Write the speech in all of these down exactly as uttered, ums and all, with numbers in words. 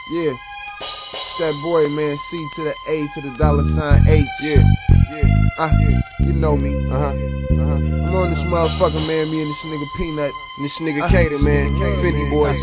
Yeah, it's that boy, man. C to the A to the dollar sign H. Yeah, yeah, uh, you know me. Uh huh, uh huh. I'm on this motherfucker, man. Me and this nigga Peanut and this nigga uh, Kaden, man. fifty boys.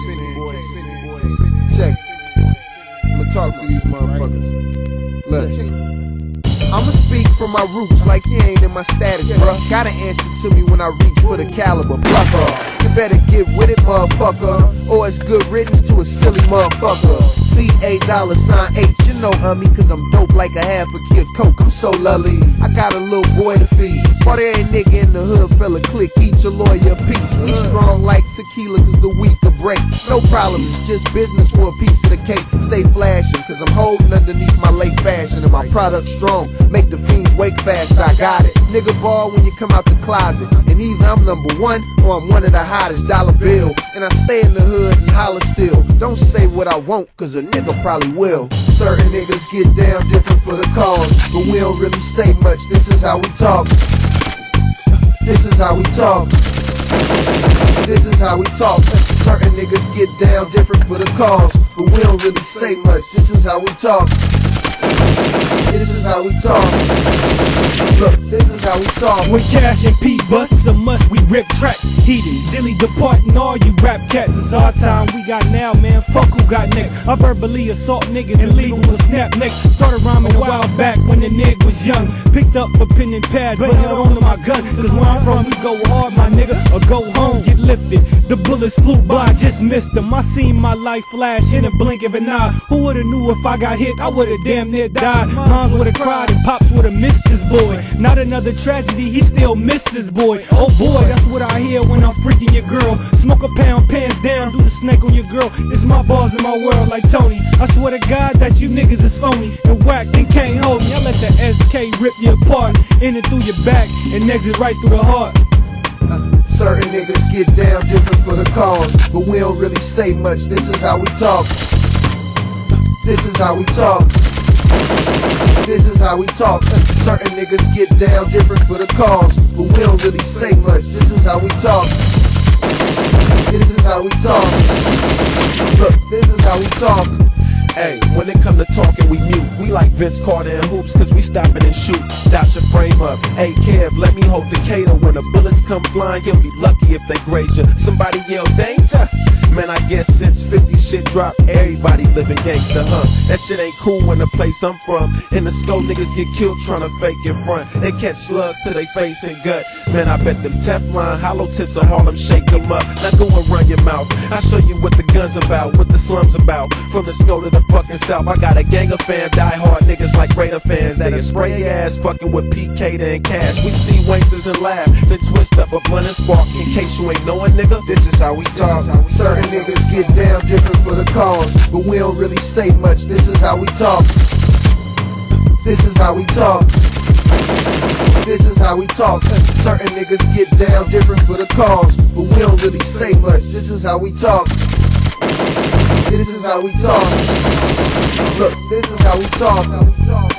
Check. I'ma talk to these motherfuckers. Look. I'ma speak from my roots like you ain't in my status, bruh. Gotta answer to me when I reach for the caliber, plucker. You better get with it, motherfucker, or it's good riddance to a silly motherfucker. C A dollar sign H, you know of me, cause I'm dope like a half a kid coke. I'm so lully, I got a little boy to feed. Bought every nigga in the hood, fella click, each a lawyer a piece. We strong like tequila cause the weak a break. No problem, it's just business for a piece of the cake. Stay flashing, cause I'm holding underneath my late fashion. And my product strong, make the fiends wake fast, I got it. Nigga ball when you come out the closet. And either I'm number one or I'm one of the hottest dollar bill. And I stay in the hood and holler still. Don't say what I want, cause a nigga probably will. Certain niggas get down different for the cause, but we don't really say much, this is how we talk. This is how we talk. This is how we talk. Certain niggas get down different for the cause, but we don't really say much, this is how we talk. This is how we talk. Look, this is how we talk. When Cash and P bust, it's a must, we rip tracks. Heated, dilly departing all you rap cats. It's our time, we got now, man, fuck who got next. I verbally assault niggas and leave them with snap necks. Started rhyming a while back when the nigga was young. Picked up a pen and pad, but held on to my gun. Cause where I'm from, we go hard, my nigga, or go home, get lifted. The bullets flew by, just missed them. I seen my life flash in a blink of an eye. Who would've knew if I got hit, I would've damn near died. Moms would've cried and pops would've missed this boy. Not another tragedy, he still misses boy. Oh boy, that's what I hear when I'm freaking your girl. Smoke a pound, pants down, do the snake on your girl. It's my balls in my world like Tony. I swear to God that you niggas is phony and whack and can't hold me. I let the S K rip you apart, in and through your back and exit right through the heart. Certain niggas get down different for the cause, but we don't really say much, this is how we talk. This is how we talk. This is how we talk. Certain niggas get down different for the cause, but we don't really say much, this is how we talk. This is how we talk. Look, this is how we talk. Hey, when it come to talking, we mute. We like Vince Carter and hoops, cause we stopping and shoot. Dot your frame up. Hey, Kev, let me hold the Cato. When the bullets come flying, you'll be lucky if they graze you. Somebody yell danger. Man, I guess since fifty shit dropped, everybody living gangsta, huh? That shit ain't cool in the place I'm from. In the scope, niggas get killed trying to fake in front. They catch slugs to their face and gut. Man, I bet them Teflon hollow tips of Harlem shake them up. Now go and run your mouth. I'll show you what the gun's about, what the slums about. From the snow to the fucking south, I got a gang of fam, die hard niggas like Raider fans. That'll spray your ass fucking with P K and Cash. We see wanksters and laugh, then twist up a blunt and spark. In case you ain't knowing, nigga, this is how we talk. Certain niggas get down different for the cause, but we don't really say much, this is how we talk. This is how we talk. This is how we talk. Certain niggas get down different for the cause, but we don't really say much, this is how we talk. This is how we talk. Look, this is how we talk.